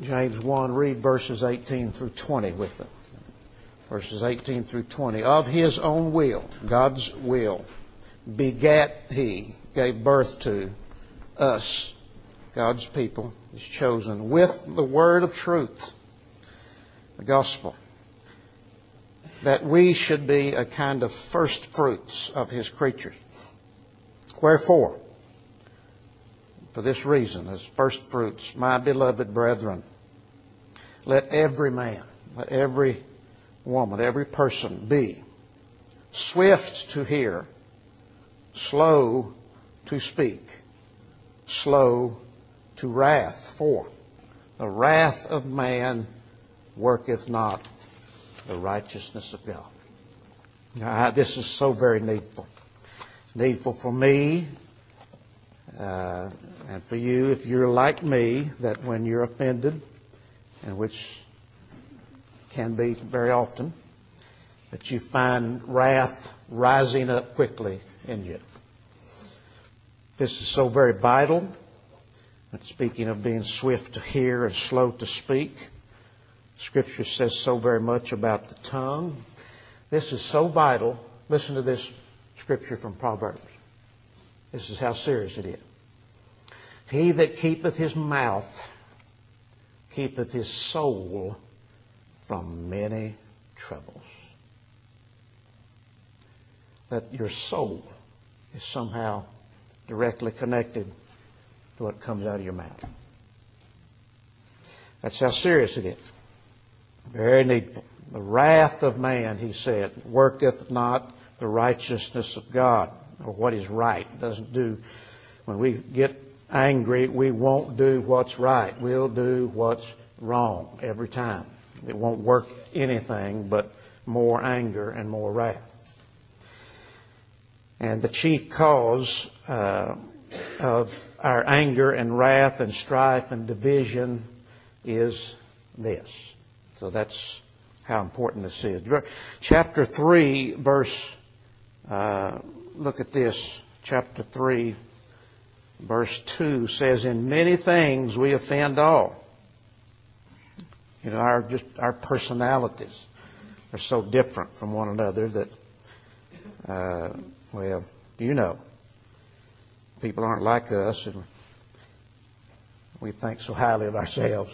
James 1, read verses 18 through 20 with me. Verses 18 through 20. Of His own will, God's will, begat He, gave birth to us, God's people, His chosen, with the word of truth, the gospel, that we should be a kind of first fruits of His creatures. Wherefore, for this reason, as first fruits, my beloved brethren, let every man, let every woman, every person be swift to hear, slow to speak, slow to wrath. For the wrath of man worketh not the righteousness of God. Now, this is so very needful. It's needful for me and for you, if you're like me, that when you're offended, and which can be very often, that you find wrath rising up quickly in you. This is so very vital. And speaking of being swift to hear and slow to speak, Scripture says so very much about the tongue. This is so vital. Listen to this Scripture from Proverbs. This is how serious it is. He that keepeth his mouth keepeth his soul from many troubles. That your soul is somehow directly connected to what comes out of your mouth. That's how serious it is. Very needful. The wrath of man, he said, worketh not the righteousness of God, or what is right. It doesn't do. When we get angry, we won't do what's right. We'll do what's wrong every time. It won't work anything but more anger and more wrath. And the chief cause of our anger and wrath and strife and division is this. So that's how important this is. Chapter 3, look at this. Chapter 3, verse 2 says, in many things we offend all. You know, our personalities are so different from one another that, well, you know, people aren't like us, and we think so highly of ourselves.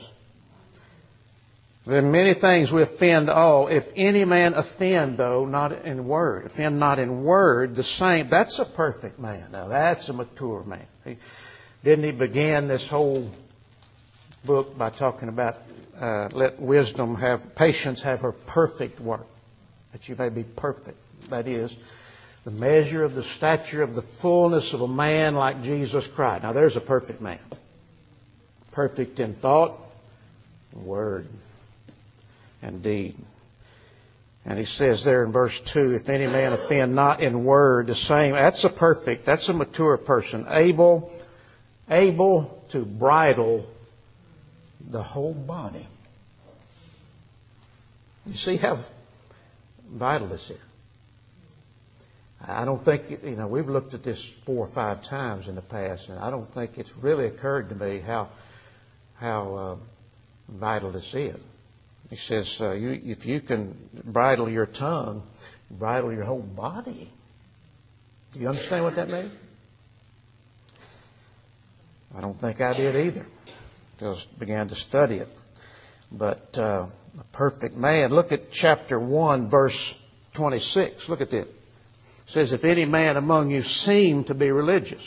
In many things we offend all. If any man offend, though, not in word, offend not in word, the same, that's a perfect man. Now, that's a mature man. Didn't he begin this whole book by talking about let patience have her perfect work, that you may be perfect. That is, the measure of the stature of the fullness of a man like Jesus Christ. Now, there's a perfect man. Perfect in thought, word, and deed. And he says there in verse 2, if any man offend not in word, the same, that's a mature person, able to bridle the whole body. You see how vital this is. I don't think, we've looked at this 4 or 5 times in the past, and I don't think it's really occurred to me how vital this is. He says, if you can bridle your tongue, bridle your whole body. Do you understand what that means? I don't think I did either until I began to study it. But a perfect man. Look at chapter 1, verse 26. Look at this. It says, if any man among you seem to be religious.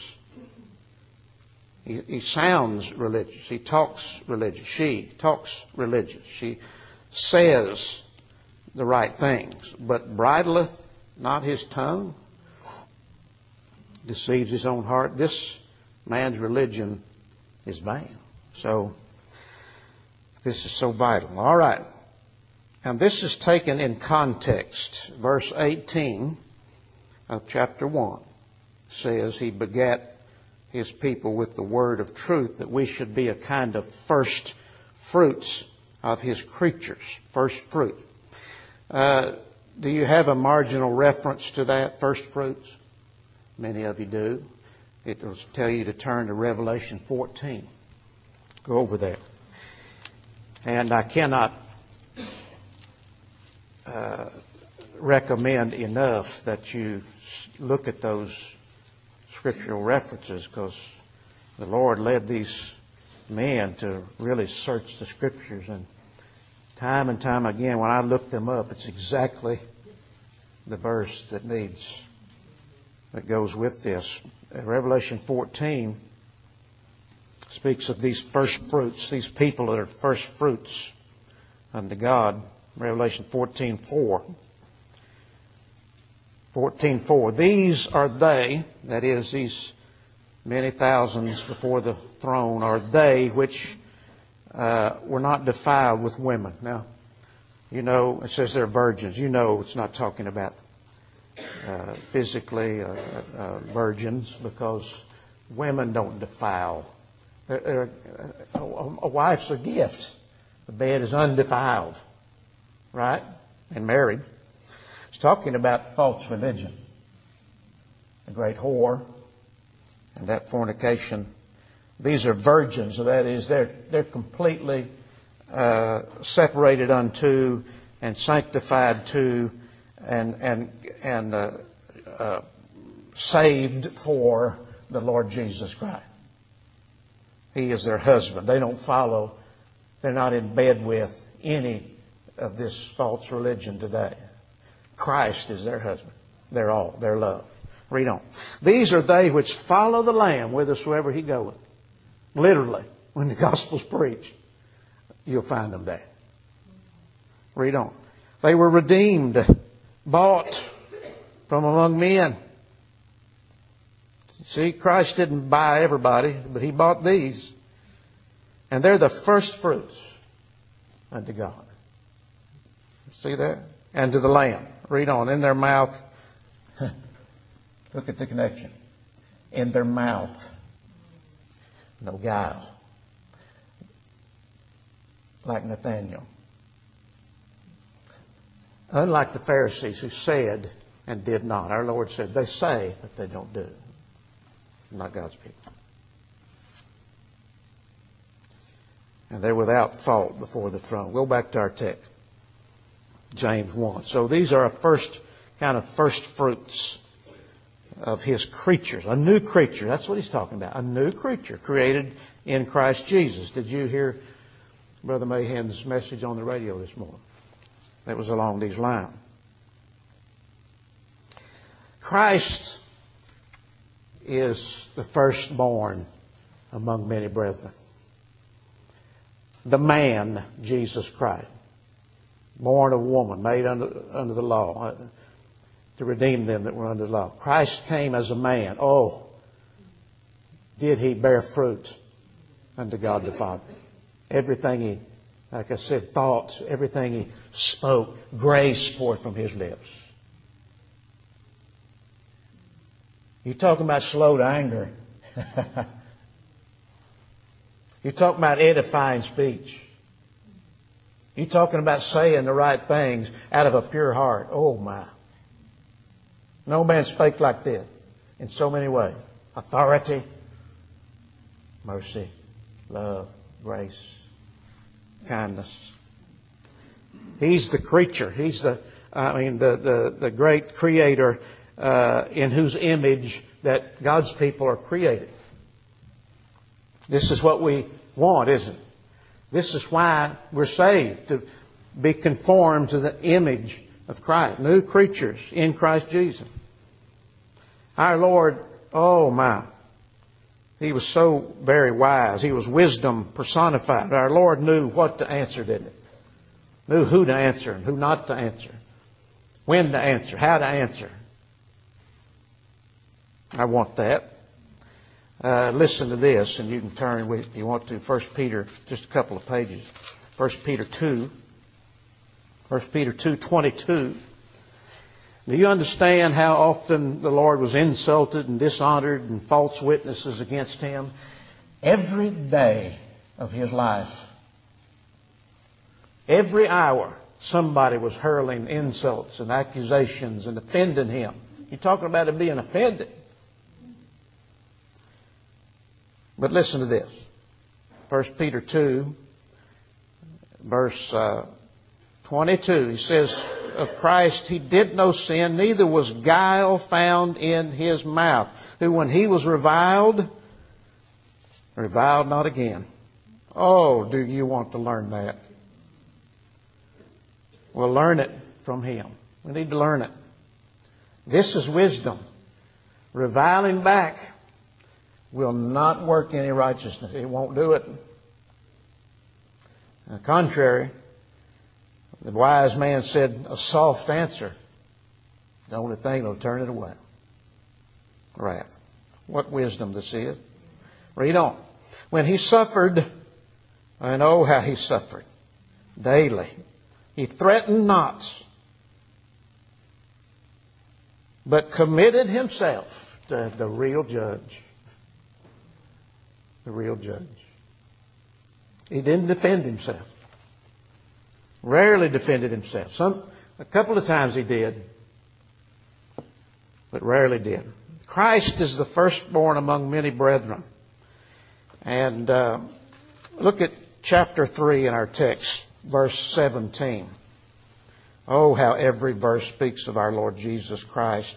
He sounds religious. He talks religious. She talks religious. She says the right things, but bridleth not his tongue, deceives his own heart. This man's religion is vain. So, this is so vital. All right. And this is taken in context. Verse 18 of chapter 1 says, he begat his people with the word of truth, that we should be a kind of first fruits of his creatures. First fruit. Do you have a marginal reference to that, first fruits? Many of you do. It will tell you to turn to Revelation 14. Go over there. And I cannot recommend enough that you look at those scriptural references, because the Lord led these men to really search the Scriptures. And time again, when I look them up, it's exactly the verse that goes with this. Revelation 14 speaks of these first fruits, these people that are first fruits unto God. Revelation 14:4. 14:4. These are they, that is, these many thousands before the throne, are they which were not defiled with women. Now, you know, it says they're virgins. You know it's not talking about physically virgins, because women don't defile. A wife's a gift. The bed is undefiled, right? And married. It's talking about false religion, the great whore, and that fornication. These are virgins, so that is, they're completely separated unto and sanctified to and saved for the Lord Jesus Christ. He is their husband. They don't follow. They're not in bed with any of this false religion today. Christ is their husband. They're all. Their love. Read on. These are they which follow the Lamb whithersoever He goeth. Literally, when the gospel's preached, you'll find them there. Read on. They were redeemed, bought from among men. See, Christ didn't buy everybody, but He bought these. And they're the first fruits unto God. See that? And to the Lamb. Read on. In their mouth. Look at the connection. In their mouth. No guile. Like Nathaniel. Unlike the Pharisees who said and did not. Our Lord said, they say, but they don't do. Not God's people. And they're without fault before the throne. Go back to our text. James 1. So these are a first fruits of His creatures. A new creature. That's what He's talking about. A new creature created in Christ Jesus. Did you hear Brother Mahan's message on the radio this morning? That was along these lines. Christ is the firstborn among many brethren. The man, Jesus Christ, born of woman, made under the law, to redeem them that were under the law. Christ came as a man. Oh, did He bear fruit unto God the Father. Everything He, like I said, thought, everything He spoke, grace poured from His lips. You're talking about slow to anger. You're talking about edifying speech. You're talking about saying the right things out of a pure heart. Oh my. No man spake like this in so many ways. Authority, mercy, love, grace, kindness. He's the creature. He's the great creator in whose image that God's people are created. This is what we want, isn't it? This is why we're saved, to be conformed to the image of Christ. New creatures in Christ Jesus. Our Lord, oh my, He was so very wise. He was wisdom personified. Our Lord knew what to answer, didn't He? Knew who to answer and who not to answer. When to answer, how to answer. I want that. Listen to this, and you can turn with, if you want to, 1 Peter, just a couple of pages. 1 Peter 2. 1 Peter 2:22. Do you understand how often the Lord was insulted and dishonored and false witnesses against Him? Every day of His life. Every hour, somebody was hurling insults and accusations and offending Him. You're talking about Him being offended. But listen to this. 1 Peter 2, Verse 22, he says of Christ, He did no sin, neither was guile found in His mouth. Who when He was reviled not again. Oh, do you want to learn that? Well, learn it from Him. We need to learn it. This is wisdom. Reviling back will not work any righteousness. It won't do it. On the contrary, the wise man said, a soft answer, the only thing that'll turn it away. Wrath. What wisdom this is. Read on. When He suffered, and oh how He suffered daily, He threatened not, but committed Himself to the real judge. The real judge. He didn't defend Himself. Rarely defended Himself. A couple of times He did, but rarely did. Christ is the firstborn among many brethren. And look at chapter 3 in our text, verse 17. Oh, how every verse speaks of our Lord Jesus Christ.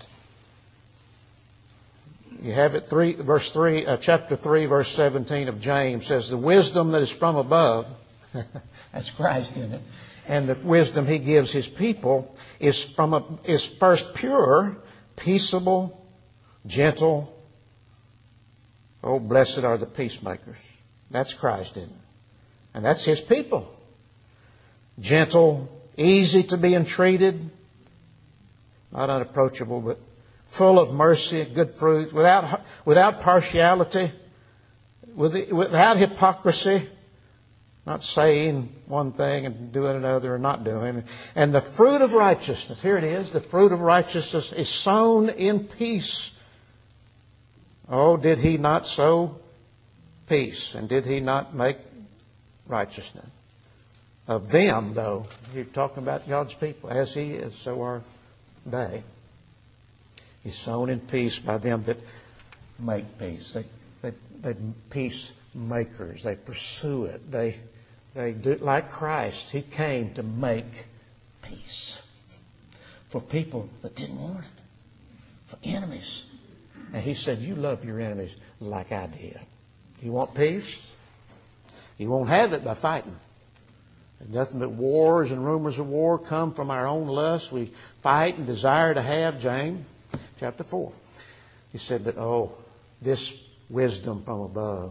You have it, chapter 3, verse 17 of James says, the wisdom that is from above, that's Christ in it, and the wisdom He gives His people is first pure, peaceable, gentle. Oh, blessed are the peacemakers. That's Christ in it. And that's His people. Gentle, easy to be entreated, not unapproachable, but full of mercy, good fruit, without partiality, without hypocrisy, not saying one thing and doing another or not doing. And the fruit of righteousness, here it is, the fruit of righteousness is sown in peace. Oh, did He not sow peace? And did He not make righteousness? Of them, though, you're talking about God's people. As He is, so are they. He's sown in peace by them that make peace. They peacemakers. They pursue it. They do like Christ. He came to make peace for people that didn't want it, for enemies. And He said, "You love your enemies like I did." You want peace? You won't have it by fighting. There's nothing but wars and rumors of war come from our own lust. We fight and desire to have, James chapter 4. He said, but this wisdom from above.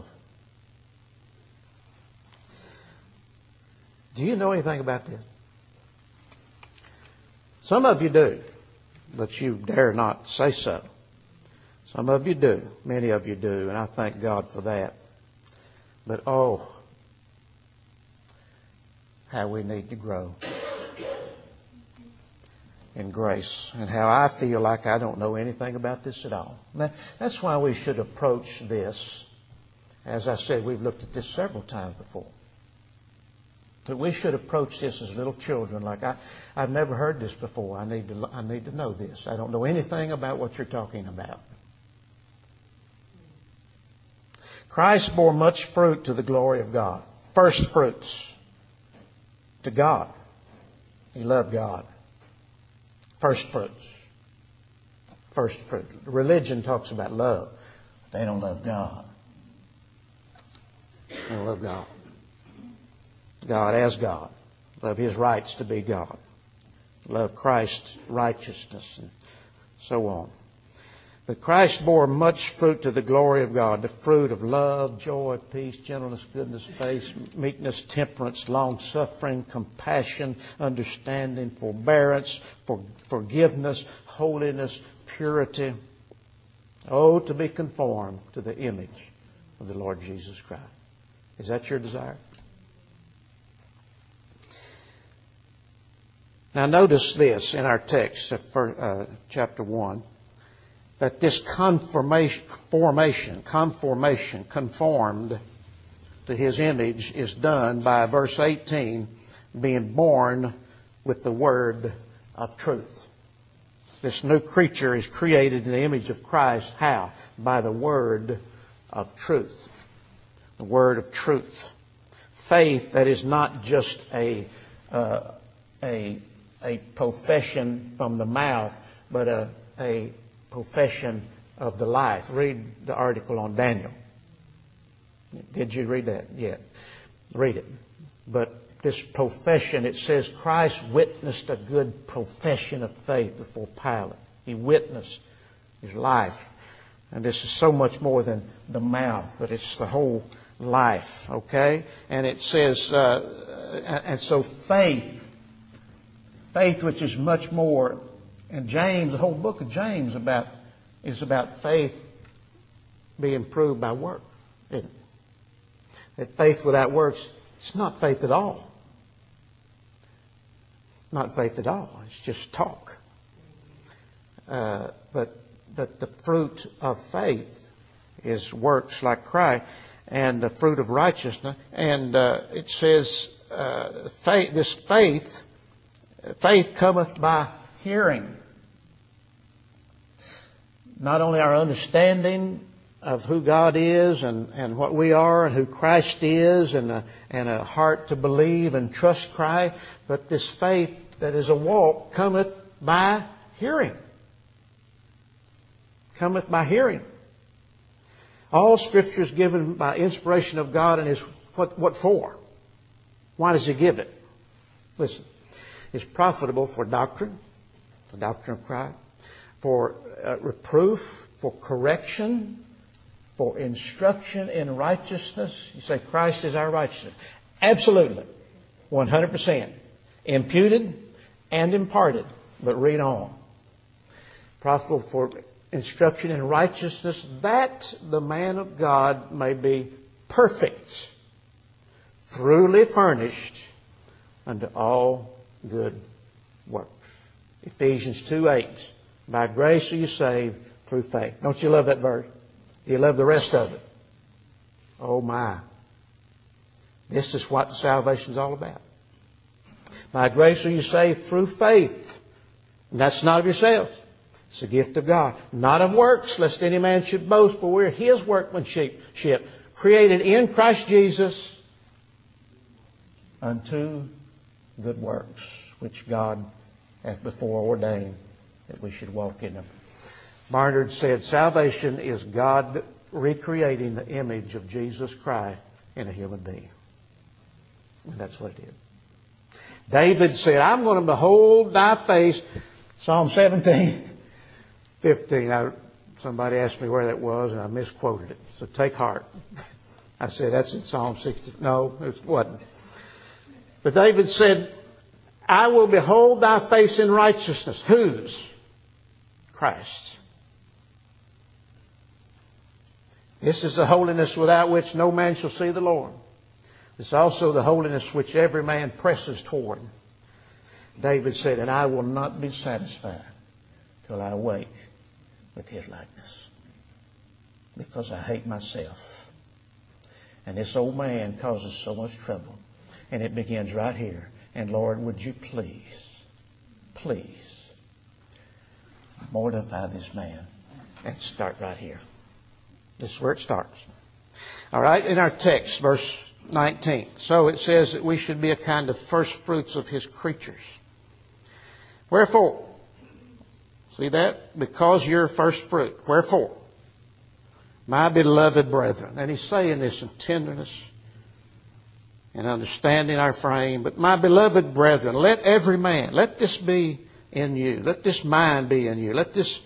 Do you know anything about this? Some of you do, but you dare not say so. Some of you do. Many of you do, and I thank God for that. But how we need to grow in grace, and how I feel like I don't know anything about this at all. That's why we should approach this. As I said, we've looked at this several times before. But we should approach this as little children. Like I've never heard this before. I need to know this. I don't know anything about what you're talking about. Christ bore much fruit to the glory of God. First fruits to God. He loved God. First fruits. First fruit. Religion talks about love. They don't love God. They don't love God. God as God. Love His rights to be God. Love Christ's righteousness and so on. But Christ bore much fruit to the glory of God. The fruit of love, joy, peace, gentleness, goodness, faith, meekness, temperance, long-suffering, compassion, understanding, forbearance, forgiveness, holiness, purity. Oh, to be conformed to the image of the Lord Jesus Christ. Is that your desire? Now notice this in our text, chapter 1. That this conformed to His image is done by verse 18, being born with the word of truth. This new creature is created in the image of Christ. How? By the word of truth. The word of truth. faith that is not just a profession from the mouth, but a profession of the life. Read the article on Daniel. Did you read that yet? Read it. But this profession, it says Christ witnessed a good profession of faith before Pilate. He witnessed his life. And this is so much more than the mouth, but it's the whole life, okay? And it says, and so faith, which is much more, and James, the whole book of James is about faith being proved by work, isn't it? That faith without works, it's not faith at all. Not faith at all. It's just talk. But the fruit of faith is works like Christ, and the fruit of righteousness. And it says, faith cometh by hearing. Not only our understanding of who God is and what we are and who Christ is and a heart to believe and trust Christ, but this faith that is a walk cometh by hearing. Cometh by hearing. All Scripture is given by inspiration of God, and is what for? Why does He give it? Listen, it's profitable for doctrine, the doctrine of Christ, for reproof, for correction, for instruction in righteousness. You say Christ is our righteousness. Absolutely. 100%. Imputed and imparted. But read on. Profitable for instruction in righteousness, that the man of God may be perfect, thoroughly furnished unto all good works. Ephesians 2:8. By grace are you saved through faith. Don't you love that verse? Do you love the rest of it? Oh my. This is what salvation is all about. By grace are you saved through faith. And that's not of yourselves. It's a gift of God. Not of works, lest any man should boast, for we're His workmanship, created in Christ Jesus unto good works, which God hath before ordained that we should walk in them. Barnard said, salvation is God recreating the image of Jesus Christ in a human being. And that's what He did. David said, I'm going to behold Thy face. Psalm 17, 15. Somebody asked me where that was, and I misquoted it. So take heart. I said, that's in Psalm 60. No, it wasn't. But David said, I will behold Thy face in righteousness. Whose? Christ's. This is the holiness without which no man shall see the Lord. It's also the holiness which every man presses toward. David said, and I will not be satisfied till I awake with His likeness. Because I hate myself. And this old man causes so much trouble. And it begins right here. And Lord, would you please mortify this man. And start right here. This is where it starts. All right, in our text, verse 19. So it says that we should be a kind of first fruits of His creatures. Wherefore? See that? Because you're first fruit. Wherefore? My beloved brethren. And he's saying this in tenderness and understanding our frame. But my beloved brethren, let every man, let this be in you. Let this mind be in you. Let this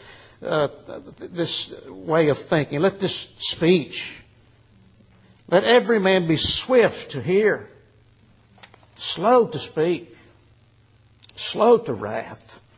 way of thinking, let this speech, let every man be swift to hear, slow to speak, slow to wrath,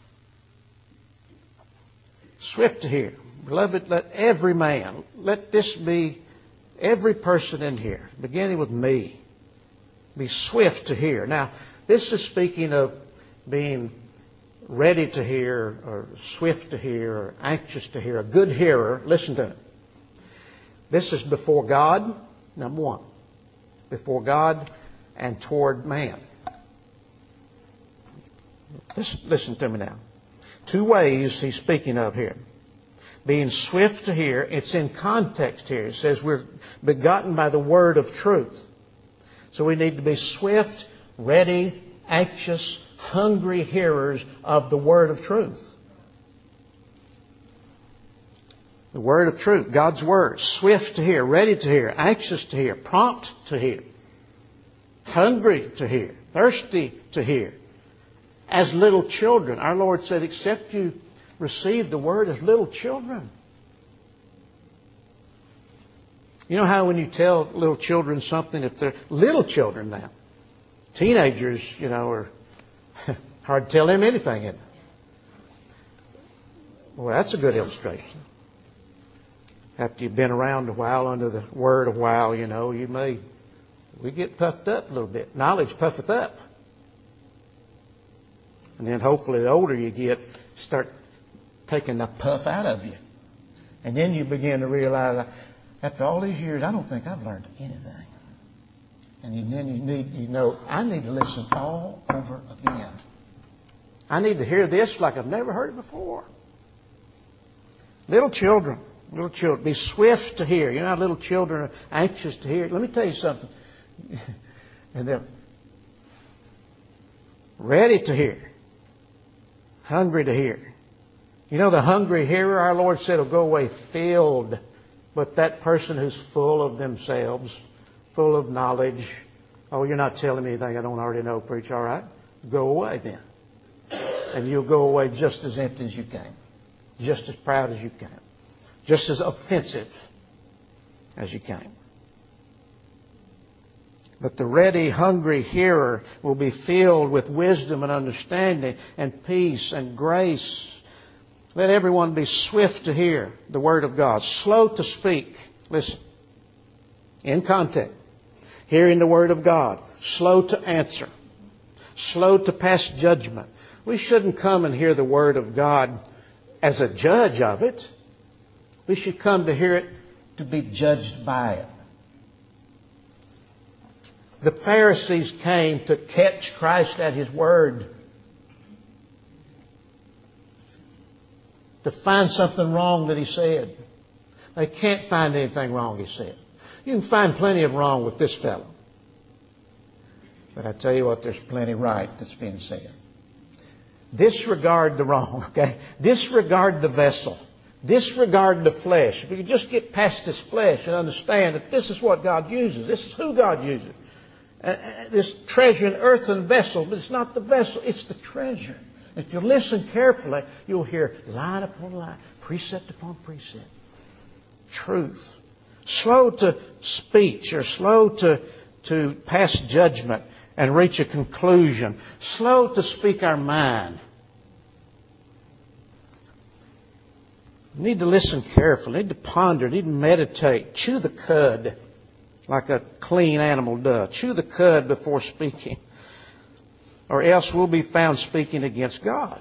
swift to hear. Beloved, let every man, let this be every person in here, beginning with me, be swift to hear. Now, this is speaking of being ready to hear, or swift to hear, or anxious to hear. A good hearer, listen to it. This is before God, number one. Before God and toward man. Listen to me now. Two ways he's speaking of here. Being swift to hear, it's in context here. It says we're begotten by the word of truth. So we need to be swift, ready, anxious, hungry hearers of the word of truth. The word of truth, God's word. Swift to hear, ready to hear, anxious to hear, prompt to hear, hungry to hear, thirsty to hear. As little children, our Lord said, except you receive the word as little children. You know how when you tell little children something, if they're little children now, teenagers, are hard to tell them anything, isn't it? Well, that's a good illustration. After you've been around a while, under the Word a while, we get puffed up a little bit. Knowledge puffeth up. And then hopefully the older you get, start taking the puff out of you. And then you begin to realize, after all these years, I don't think I've learned anything. And then I need to listen all over again. I need to hear this like I've never heard it before. Little children, be swift to hear. You know how little children are anxious to hear. Let me tell you something. And they're ready to hear. Hungry to hear. The hungry hearer, our Lord said, will go away filled. But that person who's full of themselves, full of knowledge, oh, you're not telling me anything I don't already know, preacher. All right. Go away then. And you'll go away just as empty as you came. Just as proud as you came. Just as offensive as you came. But the ready, hungry hearer will be filled with wisdom and understanding and peace and grace. Let everyone be swift to hear the Word of God, slow to speak. Listen, in context, hearing the Word of God, slow to answer, slow to pass judgment. We shouldn't come and hear the Word of God as a judge of it. We should come to hear it to be judged by it. The Pharisees came to catch Christ at His word, to find something wrong that He said. They can't find anything wrong He said. You can find plenty of wrong with this fellow. But I tell you what, there's plenty right that's being said. Disregard the wrong, okay? Disregard the vessel. Disregard the flesh. If you could just get past this flesh and understand that this is what God uses. This is who God uses. This treasure in earthen vessel, but it's not the vessel, it's the treasure. If you listen carefully, you'll hear line upon line, precept upon precept. Truth. Slow to speech or slow to pass judgment and reach a conclusion. Slow to speak our mind. You need to listen carefully. You need to ponder. You need to meditate. Chew the cud like a clean animal does. Chew the cud before speaking. Or else we'll be found speaking against God.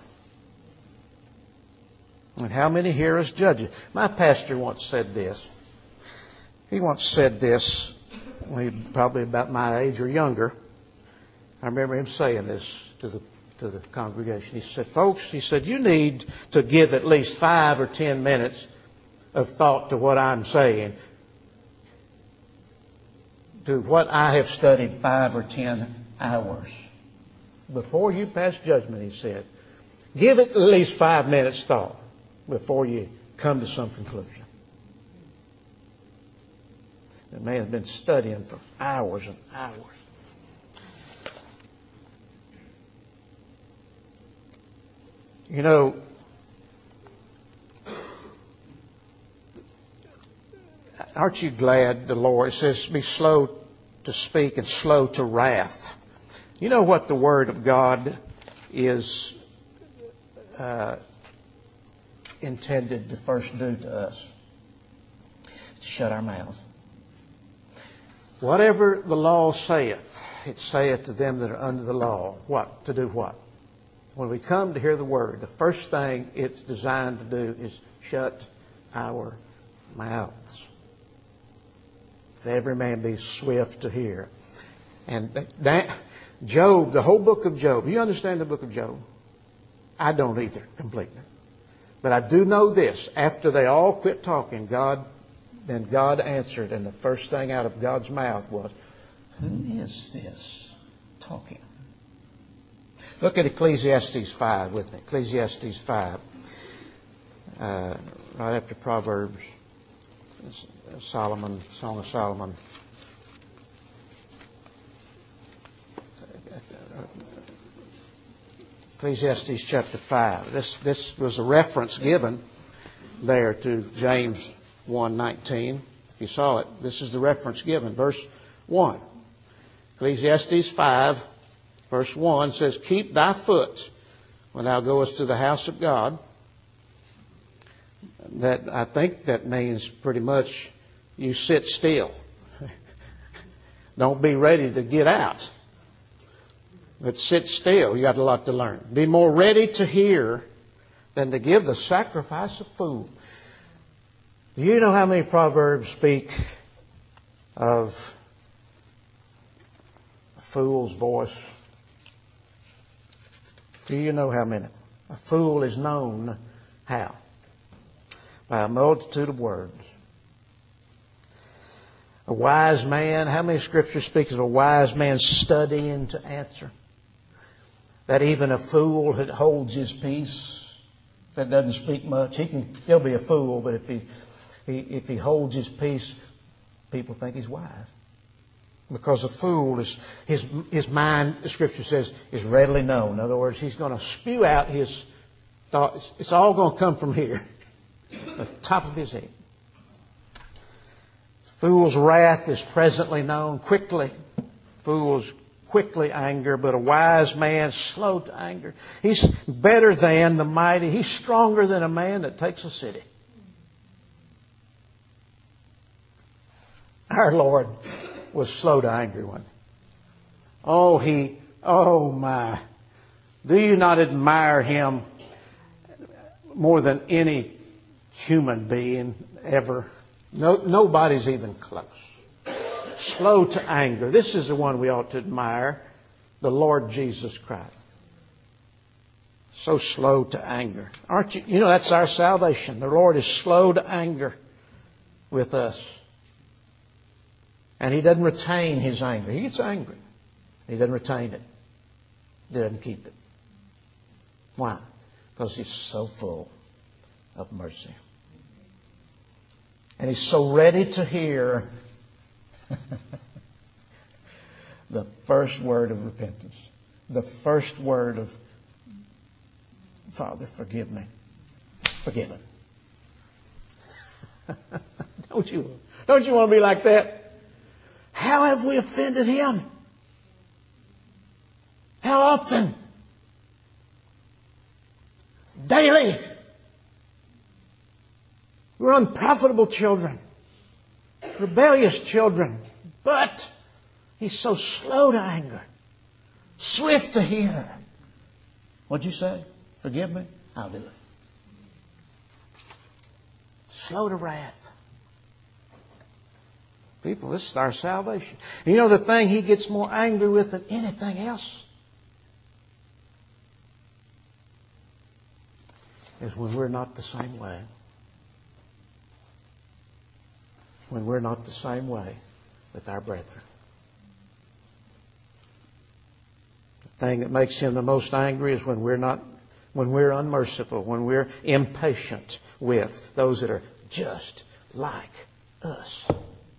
And how many hear us judge it? My pastor once said this. He once said this, probably about my age or younger. I remember him saying this to the congregation. He said, folks, you need to give at least 5 or 10 minutes of thought to what I'm saying, to what I have studied 5 or 10 hours. Before you pass judgment, he said, give it at least 5 minutes thought before you come to some conclusion. The man has been studying for hours and hours. You know, aren't you glad the Lord says be slow to speak and slow to wrath? You know what the Word of God is intended to first do to us? To shut our mouths. Whatever the law saith, it saith to them that are under the law. What? To do what? When we come to hear the Word, the first thing it's designed to do is shut our mouths. That every man be swift to hear. And Job, the whole book of Job, you understand the book of Job? I don't either, completely. But I do know this. After they all quit talking, God answered, and the first thing out of God's mouth was, Who is this talking? Look at Ecclesiastes 5 with me. Ecclesiastes 5. Right after Proverbs. Solomon, Song of Solomon. Ecclesiastes chapter 5. This was a reference given there to James 1:19. If you saw it, this is the reference given. Verse 1. Ecclesiastes 5, verse 1 says, "Keep thy foot when thou goest to the house of God." That, I think that means pretty much you sit still. Don't be ready to get out. But sit still. You got a lot to learn. Be more ready to hear than to give the sacrifice of fool. Do you know how many Proverbs speak of a fool's voice? Do you know how many? A fool is known how? By a multitude of words. A wise man, how many scriptures speak of a wise man studying to answer? That even a fool that holds his peace, that doesn't speak much, he can still be a fool, but if he holds his peace, people think he's wise. Because a fool is, his mind, the scripture says, is readily known. In other words, he's going to spew out his thoughts. It's all going to come from here, the top of his head. Fool's wrath is presently known quickly. Fools quickly anger, but a wise man slow to anger. He's better than the mighty. He's stronger than a man that takes a city. Our Lord was slow to anger, wasn't he? Oh my. Do you not admire Him more than any human being ever? Nobody's even close. Slow to anger. This is the one we ought to admire. The Lord Jesus Christ. So slow to anger. Aren't you? You know, that's our salvation. The Lord is slow to anger with us. And He doesn't retain His anger. He gets angry. He doesn't retain it. He doesn't keep it. Why? Because He's so full of mercy. And He's so ready to hear the first word of repentance. The first word of, Father, forgive me. Forgive him. Don't you want to be like that? How have we offended Him? How often? Daily. We're unprofitable children. Rebellious children. But He's so slow to anger. Swift to hear. What'd you say? Forgive me? I'll do it. Slow to wrath. People, this is our salvation. You know the thing He gets more angry with than anything else? Is when we're not the same way. When we're not the same way with our brethren. The thing that makes Him the most angry is when we're unmerciful, when we're impatient with those that are just like us.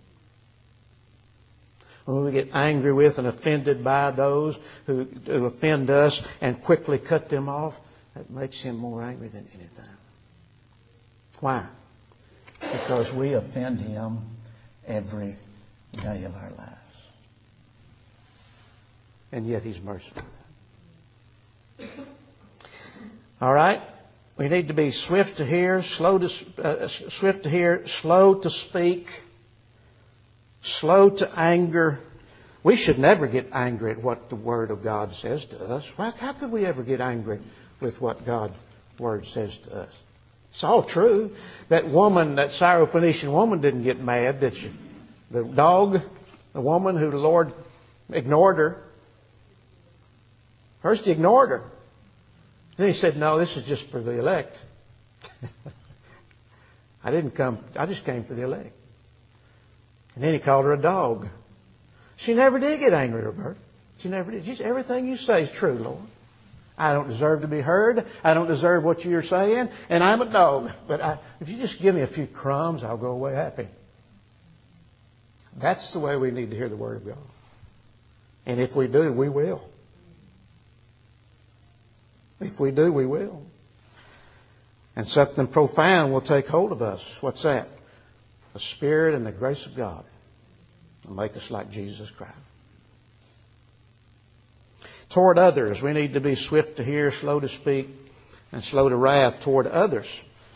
When we get angry with and offended by those who offend us and quickly cut them off, that makes Him more angry than anything. Why? Because we offend Him every day of our lives. And yet He's merciful. All right? We need to be swift to hear, slow to speak, slow to anger. We should never get angry at what the Word of God says to us. How could we ever get angry with what God's Word says to us? It's all true. That woman, that Syrophoenician woman didn't get mad, did she? The dog, the woman who the Lord ignored her. First He ignored her. Then He said, no, this is just for the elect. I just came for the elect. And then He called her a dog. She never did get angry, Roberta. She never did. She said, everything you say is true, Lord. I don't deserve to be heard. I don't deserve what you're saying. And I'm a dog. But if you just give me a few crumbs, I'll go away happy. That's the way we need to hear the Word of God. And if we do, we will. If we do, we will. And something profound will take hold of us. What's that? The Spirit and the grace of God will make us like Jesus Christ. Toward others, we need to be swift to hear, slow to speak, and slow to wrath toward others.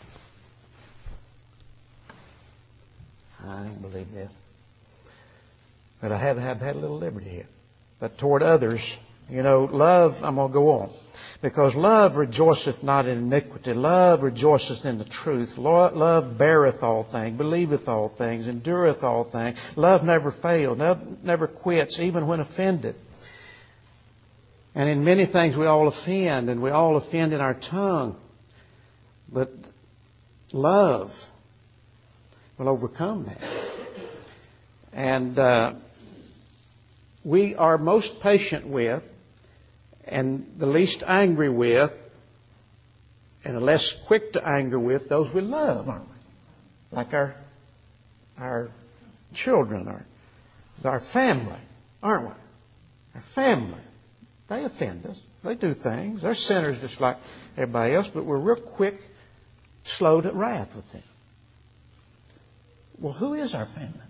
I don't believe that. But I have had a little liberty here. But toward others, love, I'm going to go on. Because love rejoiceth not in iniquity. Love rejoiceth in the truth. Love beareth all things, believeth all things, endureth all things. Love never fails, never quits, even when offended. And in many things we all offend, and we all offend in our tongue. But love will overcome that. And we are most patient with, and the least angry with, and the less quick to anger with those we love, aren't we? Like our children, our family, aren't we? Our family. They offend us. They do things. They're sinners just like everybody else, but we're real quick, slow to wrath with them. Well, who is our family?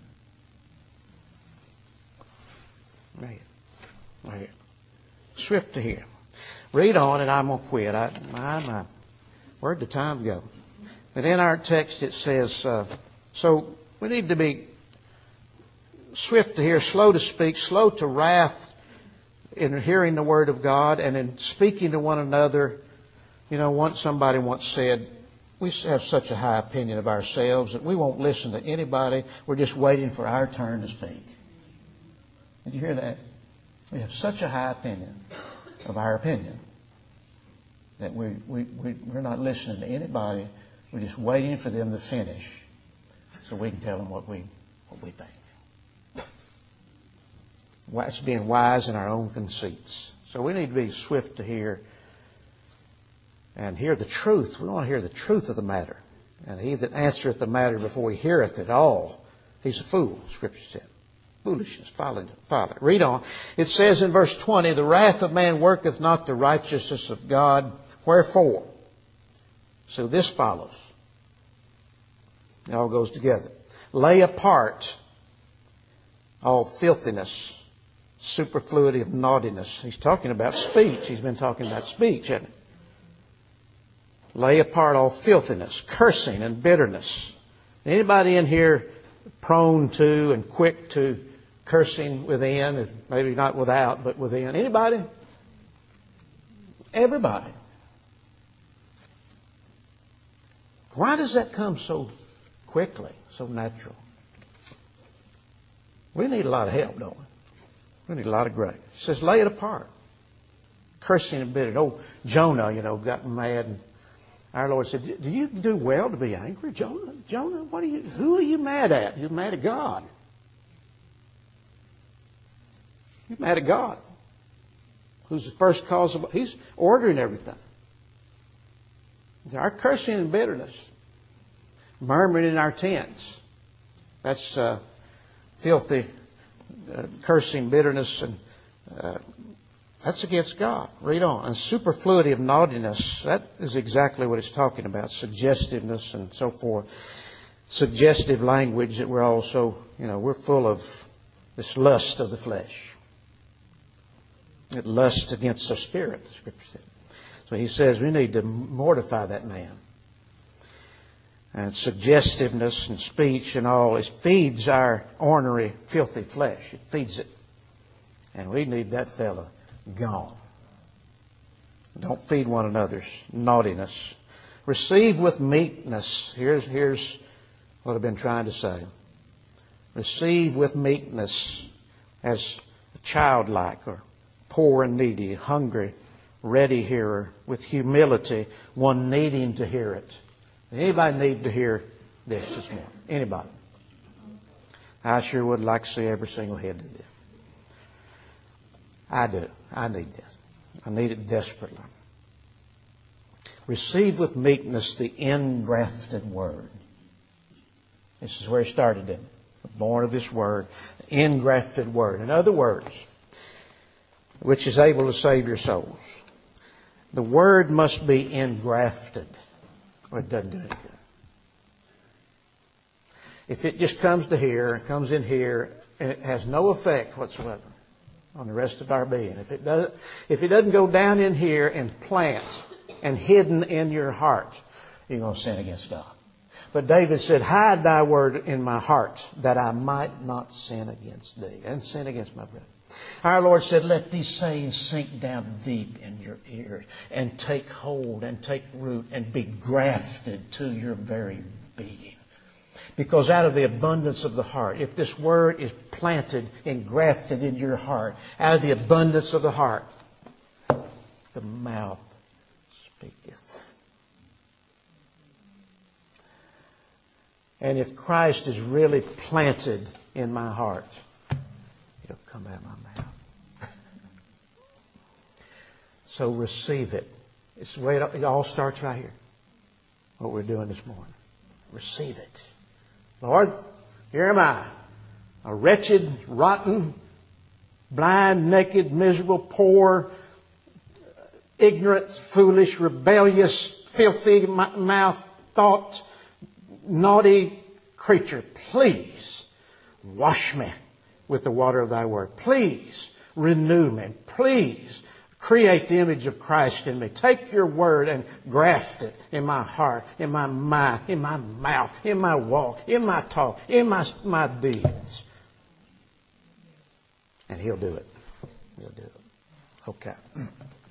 Right here. Right here. Swift to hear. Read on, and I'm going to quit. Where'd the time go? But in our text it says, so we need to be swift to hear, slow to speak, slow to wrath in hearing the Word of God and in speaking to one another. Somebody once said, we have such a high opinion of ourselves that we won't listen to anybody. We're just waiting for our turn to speak. Did you hear that? We have such a high opinion of our opinion that we're not listening to anybody. We're just waiting for them to finish so we can tell them what we think. It's being wise in our own conceits. So we need to be swift to hear and hear the truth. We want to hear the truth of the matter. And he that answereth the matter before he heareth it all, he's a fool, Scripture said. Foolishness, folly. Read on. It says in verse 20, the wrath of man worketh not the righteousness of God. Wherefore? So this follows. It all goes together. Lay apart all filthiness, superfluity of naughtiness. He's talking about speech. He's been talking about speech, hasn't he? Lay apart all filthiness, cursing and bitterness. Anybody in here prone to and quick to cursing within, maybe not without, but within? Anybody? Everybody. Why does that come so quickly, so natural? We need a lot of help, don't we? We need a lot of grace. It says, lay it apart. Cursing and bitter. Oh, Jonah, got mad, and our Lord said, do you do well to be angry, Jonah? Jonah, who are you mad at? You're mad at God. You're mad at God. Who's the first cause of... He's ordering everything. Our cursing and bitterness. Murmuring in our tents. That's filthy cursing, bitterness, and that's against God. Read on. And superfluity of naughtiness, that is exactly what it's talking about. Suggestiveness and so forth. Suggestive language that we're also, we're full of this lust of the flesh. It lusts against the spirit, the Scripture said. So he says we need to mortify that man. And suggestiveness and speech and all, it feeds our ornery, filthy flesh. It feeds it. And we need that fella gone. Don't feed one another's naughtiness. Receive with meekness. Here's what I've been trying to say. Receive with meekness as childlike or poor and needy, hungry, ready hearer, with humility, one needing to hear it. Anybody need to hear this morning? Anybody? I sure would like to see every single head do this. I do. I need this. I need it desperately. Receive with meekness the engrafted word. This is where he started it. Born of this word, the engrafted word. In other words, which is able to save your souls. The word must be engrafted, or it doesn't do any good. If it just comes to here, it comes in here, and it has no effect whatsoever on the rest of our being. If it doesn't go down in here and plant and hidden in your heart, you're going to sin against God. But David said, hide thy word in my heart, that I might not sin against thee, and sin against my brother. Our Lord said, let these sayings sink down deep in your ears and take hold and take root and be grafted to your very being. Because out of the abundance of the heart, if this word is planted and grafted in your heart, out of the abundance of the heart, the mouth speaketh. And if Christ is really planted in my heart, it'll come out of my mouth. So receive it. It's the way it all starts right here. What we're doing this morning. Receive it. Lord, here am I. A wretched, rotten, blind, naked, miserable, poor, ignorant, foolish, rebellious, filthy mouth, thought, naughty creature. Please wash me with the water of thy word. Please renew me. Please create the image of Christ in me. Take your word and graft it in my heart, in my mind, in my mouth, in my walk, in my talk, in my deeds. And He'll do it. He'll do it. Okay.